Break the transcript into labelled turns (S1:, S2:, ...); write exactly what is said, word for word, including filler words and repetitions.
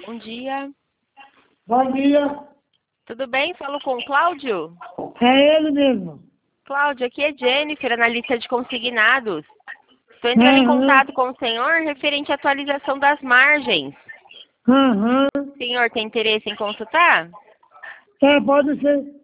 S1: Bom dia.
S2: Bom dia.
S1: Tudo bem? Falo com o Cláudio?
S2: É ele mesmo.
S1: Cláudio, aqui é Jennifer, analista de consignados. Estou entrando em
S2: Uhum.
S1: contato com o senhor referente à atualização das margens.
S2: Uhum.
S1: O senhor tem interesse em consultar?
S2: É, pode ser.